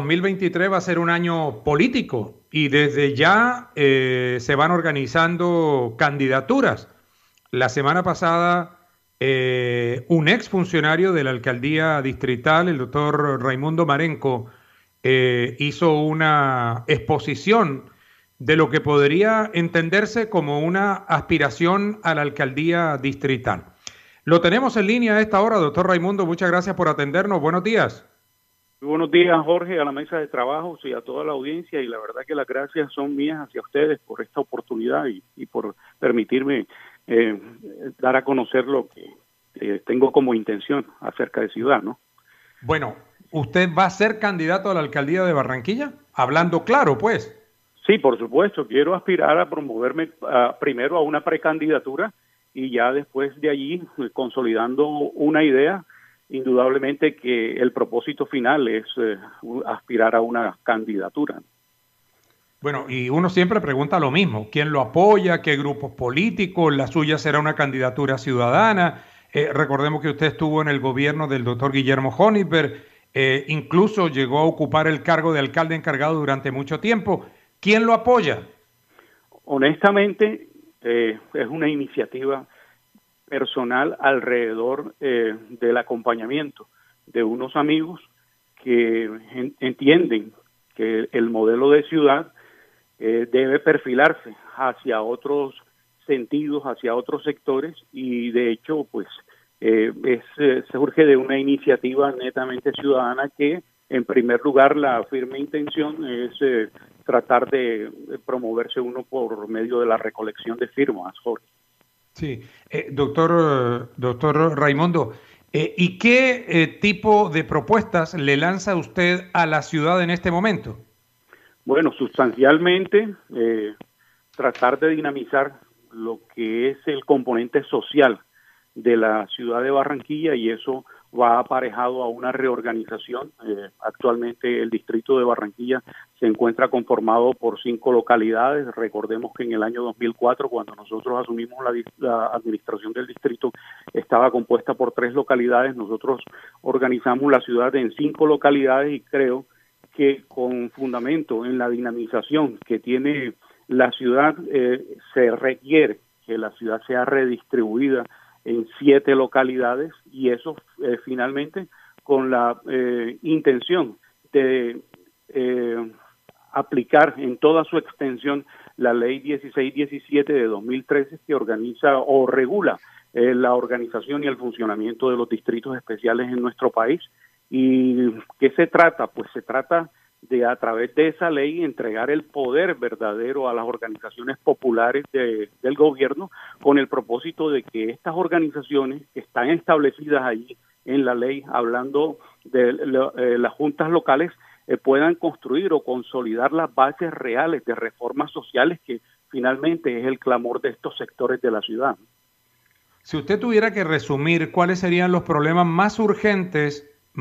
2023 va a ser un año político y desde ya se van organizando candidaturas. La semana pasada, un exfuncionario de la alcaldía distrital, el doctor Raimundo Marenco, hizo una exposición de lo que podría entenderse como una aspiración a la alcaldía distrital. Lo tenemos en línea a esta hora, doctor Raimundo. Muchas gracias por atendernos. Buenos días. Muy buenos días, Jorge, a la mesa de trabajo y a toda la audiencia. Y la verdad que las gracias son mías hacia ustedes por esta oportunidad y por permitirme dar a conocer lo que tengo como intención acerca de Ciudad, ¿no? Bueno, ¿usted va a ser candidato a la alcaldía de Barranquilla? Hablando claro, pues. Sí, por supuesto. Quiero aspirar a promoverme primero a una precandidatura y ya después de allí, consolidando una idea, indudablemente que el propósito final es aspirar a una candidatura. Bueno, y uno siempre pregunta lo mismo, ¿quién lo apoya? ¿Qué grupos políticos? ¿La suya será una candidatura ciudadana? Recordemos que usted estuvo en el gobierno del doctor Guillermo Honigberg, incluso llegó a ocupar el cargo de alcalde encargado durante mucho tiempo. ¿Quién lo apoya? Honestamente, es una iniciativa personal alrededor del acompañamiento de unos amigos que entienden que el modelo de ciudad debe perfilarse hacia otros sentidos, hacia otros sectores y de hecho pues surge de una iniciativa netamente ciudadana que en primer lugar la firme intención es tratar de promoverse uno por medio de la recolección de firmas, Jorge. Sí, doctor Raimundo, ¿y qué tipo de propuestas le lanza usted a la ciudad en este momento? Bueno, sustancialmente tratar de dinamizar lo que es el componente social de la ciudad de Barranquilla y eso va aparejado a una reorganización. Actualmente el distrito de Barranquilla se encuentra conformado por 5 localidades. Recordemos que en el año 2004, cuando nosotros asumimos la administración del distrito, estaba compuesta por 3 localidades. Nosotros organizamos la ciudad en 5 localidades y creo que con fundamento en la dinamización que tiene la ciudad, se requiere que la ciudad sea redistribuida en 7 localidades y eso finalmente con la intención de aplicar en toda su extensión la ley 1617 de 2013 que organiza o regula la organización y el funcionamiento de los distritos especiales en nuestro país. ¿Y qué se trata? Pues se trata de a través de esa ley entregar el poder verdadero a las organizaciones populares del gobierno con el propósito de que estas organizaciones que están establecidas allí en la ley, hablando de las juntas locales, puedan construir o consolidar las bases reales de reformas sociales que finalmente es el clamor de estos sectores de la ciudad. Si usted tuviera que resumir cuáles serían los problemas más urgentes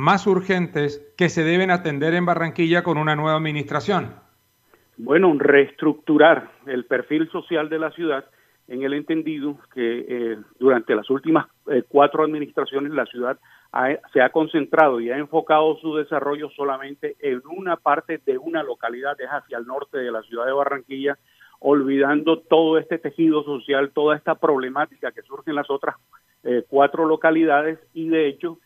que se deben atender en Barranquilla con una nueva administración. Bueno, reestructurar el perfil social de la ciudad en el entendido que durante las últimas 4 administraciones la ciudad se ha concentrado y ha enfocado su desarrollo solamente en una parte de una localidad, es hacia el norte de la ciudad de Barranquilla, olvidando todo este tejido social, toda esta problemática que surge en las otras 4 localidades y de hecho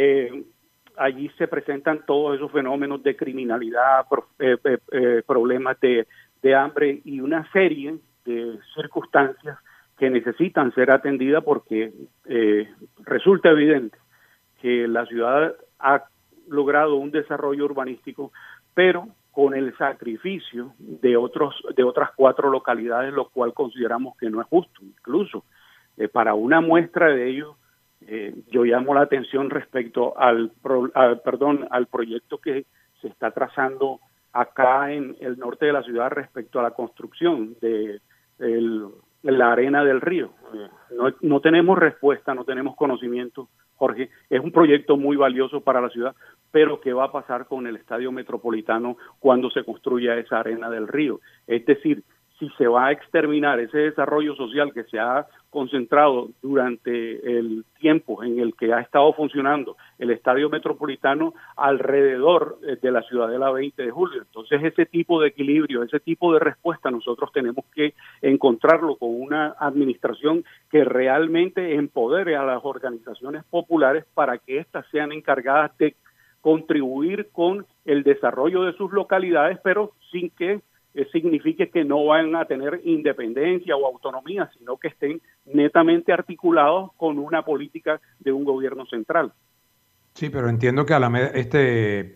allí se presentan todos esos fenómenos de criminalidad, problemas de hambre y una serie de circunstancias que necesitan ser atendidas porque resulta evidente que la ciudad ha logrado un desarrollo urbanístico, pero con el sacrificio de otras 4 localidades, lo cual consideramos que no es justo. Incluso para una muestra de ello, yo llamo la atención respecto al proyecto que se está trazando acá en el norte de la ciudad respecto a la construcción de la arena del río. No tenemos respuesta, no tenemos conocimiento, Jorge. Es un proyecto muy valioso para la ciudad, pero ¿qué va a pasar con el estadio metropolitano cuando se construya esa arena del río? Es decir, si se va a exterminar ese desarrollo social que se ha concentrado durante el tiempo en el que ha estado funcionando el Estadio Metropolitano alrededor de la Ciudadela 20 de Julio. Entonces, ese tipo de equilibrio, ese tipo de respuesta, nosotros tenemos que encontrarlo con una administración que realmente empodere a las organizaciones populares para que éstas sean encargadas de contribuir con el desarrollo de sus localidades, pero sin que signifique que no van a tener independencia o autonomía, sino que estén netamente articulados con una política de un gobierno central. Sí, pero entiendo que este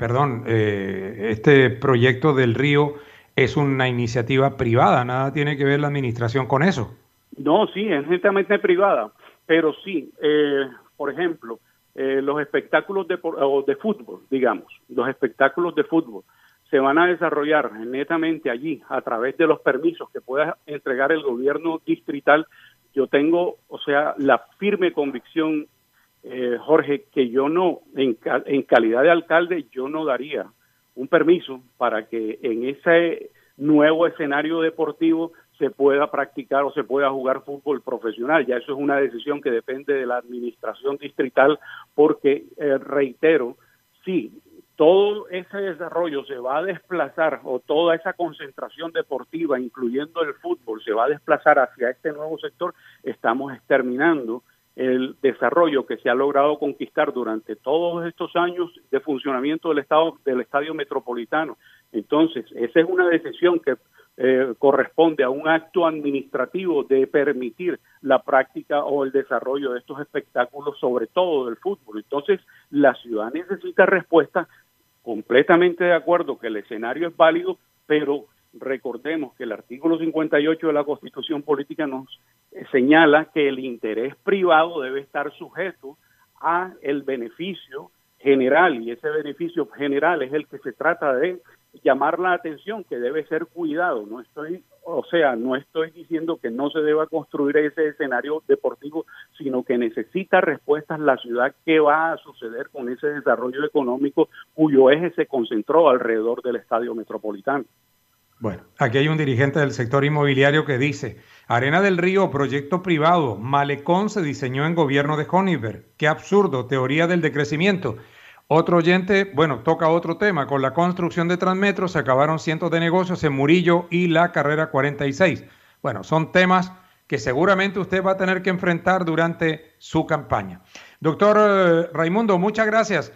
proyecto del río es una iniciativa privada, nada tiene que ver la administración con eso. No, sí, es netamente privada, pero sí, por ejemplo, los espectáculos de fútbol, digamos, los espectáculos de fútbol se van a desarrollar netamente allí a través de los permisos que pueda entregar el gobierno distrital. Yo tengo, la firme convicción, Jorge, que yo no, en calidad de alcalde, yo no daría un permiso para que en ese nuevo escenario deportivo se pueda practicar o se pueda jugar fútbol profesional. Ya eso es una decisión que depende de la administración distrital, porque, reitero, sí, todo ese desarrollo se va a desplazar, o toda esa concentración deportiva, incluyendo el fútbol, se va a desplazar hacia este nuevo sector. Estamos exterminando el desarrollo que se ha logrado conquistar durante todos estos años de funcionamiento del Estadio Metropolitano. Entonces, esa es una decisión que corresponde a un acto administrativo de permitir la práctica o el desarrollo de estos espectáculos, sobre todo del fútbol. Entonces, la ciudad necesita respuesta. Completamente de acuerdo que el escenario es válido, pero recordemos que el artículo 58 de la Constitución Política nos señala que el interés privado debe estar sujeto a el beneficio general, y ese beneficio general es el que se trata de llamar la atención, que debe ser cuidado. No estoy diciendo que no se deba construir ese escenario deportivo, sino que necesita respuestas la ciudad. ¿Qué va a suceder con ese desarrollo económico cuyo eje se concentró alrededor del Estadio Metropolitano? Bueno, aquí hay un dirigente del sector inmobiliario que dice: Arena del Río, proyecto privado, malecón se diseñó en gobierno de Honeywell. Qué absurdo, teoría del decrecimiento. Otro oyente, toca otro tema. Con la construcción de Transmetro se acabaron cientos de negocios en Murillo y la carrera 46. Bueno, son temas que seguramente usted va a tener que enfrentar durante su campaña. Doctor Raimundo, muchas gracias.